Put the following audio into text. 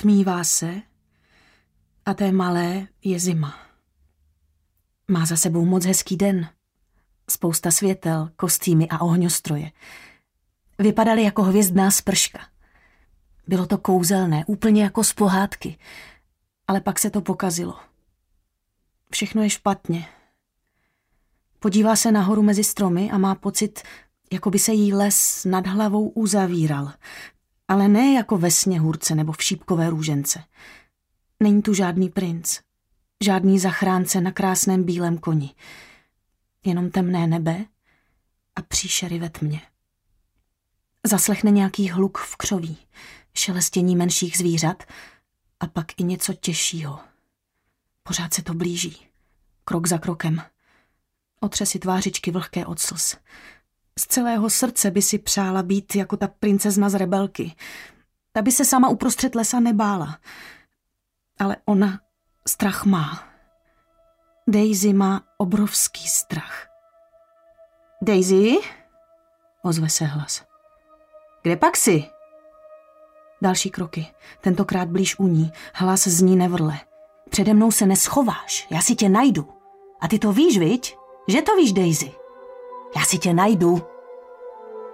Stmívá se a té malé je zima. Má za sebou moc hezký den. Spousta světel, kostýmy a ohňostroje. Vypadaly jako hvězdná sprška. Bylo to kouzelné, úplně jako z pohádky. Ale pak se to pokazilo. Všechno je špatně. Podívá se nahoru mezi stromy a má pocit, jako by se jí les nad hlavou uzavíral. Ale ne jako ve sněhurce nebo v šípkové růžence. Není tu žádný princ. Žádný zachránce na krásném bílém koni. Jenom temné nebe a příšery ve tmě. Zaslechne nějaký hluk v křoví, šelestění menších zvířat a pak i něco těžšího. Pořád se to blíží. Krok za krokem. Otře si tvářičky vlhké od slz. Z celého srdce by si přála být jako ta princezna z Rebelky. Ta by se sama uprostřed lesa nebála. Ale ona strach má. Daisy má obrovský strach. Daisy? Ozve se hlas. Kde pak jsi? Další kroky, tentokrát blíž u ní, hlas zní nevrle. Přede mnou se neschováš, já si tě najdu. A ty to víš, viď? Že to víš, Daisy? Já si tě najdu.